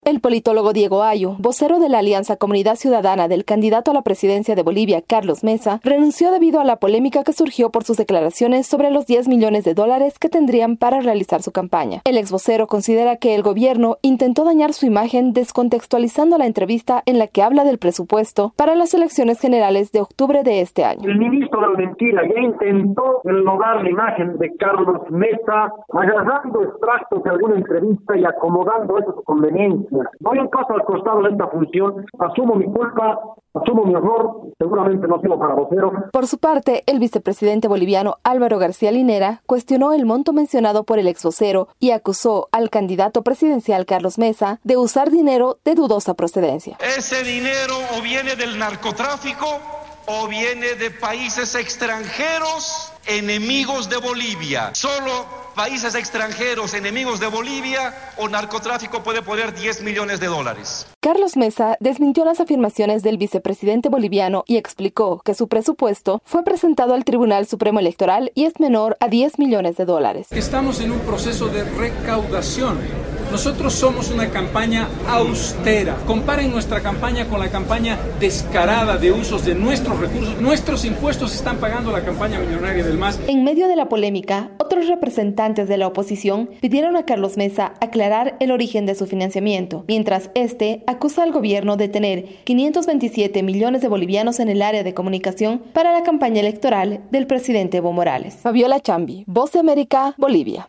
El politólogo Diego Ayo, vocero de la Alianza Comunidad Ciudadana del candidato a la presidencia de Bolivia, Carlos Mesa, renunció debido a la polémica que surgió por sus declaraciones sobre los 10 millones de dólares que tendrían para realizar su campaña. El ex vocero considera que el gobierno intentó dañar su imagen descontextualizando la entrevista en la que habla del presupuesto para las elecciones generales de octubre de este año. El ministro de la mentira ya intentó renovar la imagen de Carlos Mesa, agarrando extractos de alguna entrevista y acomodando eso a su conveniencia. Doy un paso al costado de esta función, asumo mi culpa, asumo mi error, seguramente no sirvo para vocero. Por su parte, el vicepresidente boliviano Álvaro García Linera cuestionó el monto mencionado por el ex vocero y acusó al candidato presidencial Carlos Mesa de usar dinero de dudosa procedencia. Ese dinero o viene del narcotráfico o viene de países extranjeros enemigos de Bolivia. Solo países extranjeros enemigos de Bolivia o narcotráfico puede poner 10 millones de dólares. Carlos Mesa desmintió las afirmaciones del vicepresidente boliviano y explicó que su presupuesto fue presentado al Tribunal Supremo Electoral y es menor a 10 millones de dólares. Estamos en un proceso de recaudación. Nosotros somos una campaña austera. Comparen nuestra campaña con la campaña descarada de usos de nuestros recursos. Nuestros impuestos están pagando la campaña millonaria del MAS. En medio de la polémica, otros representantes de la oposición pidieron a Carlos Mesa aclarar el origen de su financiamiento, mientras este acusa al gobierno de tener 527 millones de bolivianos en el área de comunicación para la campaña electoral del presidente Evo Morales. Fabiola Chambi, Voz de América, Bolivia.